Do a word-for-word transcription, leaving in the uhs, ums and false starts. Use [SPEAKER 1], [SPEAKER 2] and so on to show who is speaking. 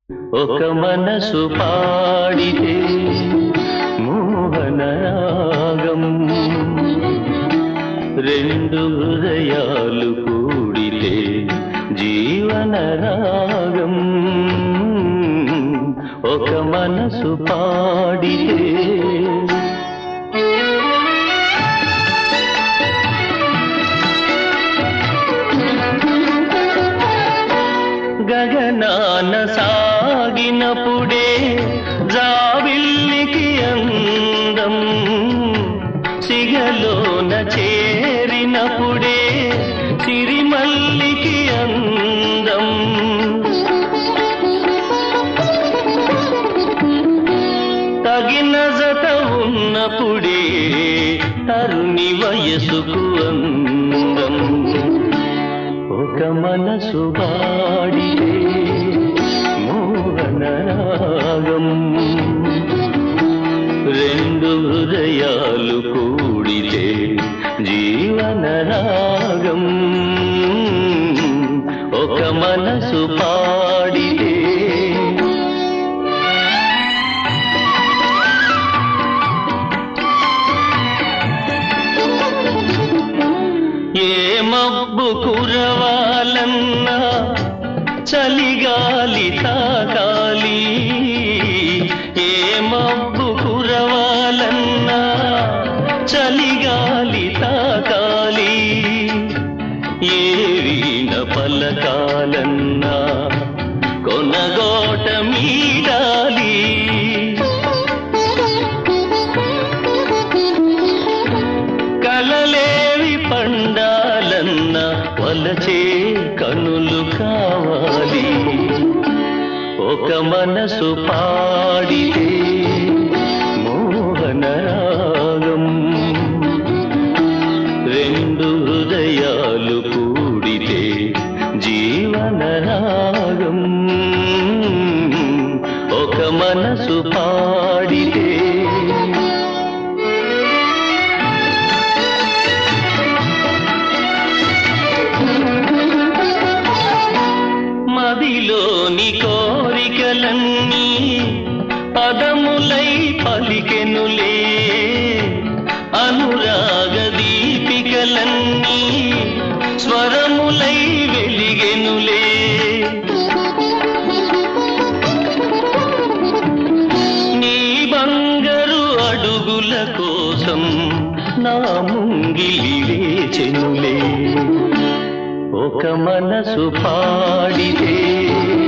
[SPEAKER 1] ఒక మనసు పాడితే మోహన రాగం, రెండు హృదయాలు కూడితే జీవన రాగం. ఒక మనసు పాడితే గగనాన సాగినప్పుడే జాబిల్లికి అందం, సిగలోన చేరినప్పుడే సిరిమల్లికి అందం. తగిన జత ఉన్నప్పుడే తరుణి వయసుకు అందం. ఒక మనసు పాడితే మోహన రాగం, రెండు హృదయాలు కూడితే జీవన రాగం. ఒక మనసు పాడితే ఏ మబ్బు కురవాలన్నా చలిగాలి తాకాలి, ఏ మబ్బు కురవాలన్నా చలిగాలి తాకాలి, ఏ వీణ పలకాలన్నా కొనగోట మీడాలి. కలలేవి పండాలన్న వలచే కనులు కావాలి. ఒక మనసు పాడితే మోహన రాగం, రెండు హృదయాలు కూడితే జీవన రాగం. ఒక మనసు పాడితే మదిలోని కోరికలన్నీ పదములై పలికెనులే, అనురాగ దీపికలన్నీ స్వరములై వెలిగెనులే. నీ బంగారు అడుగుల కోసం నా ముంగిలి లేచెనులే. ఒక మనసు పాడితే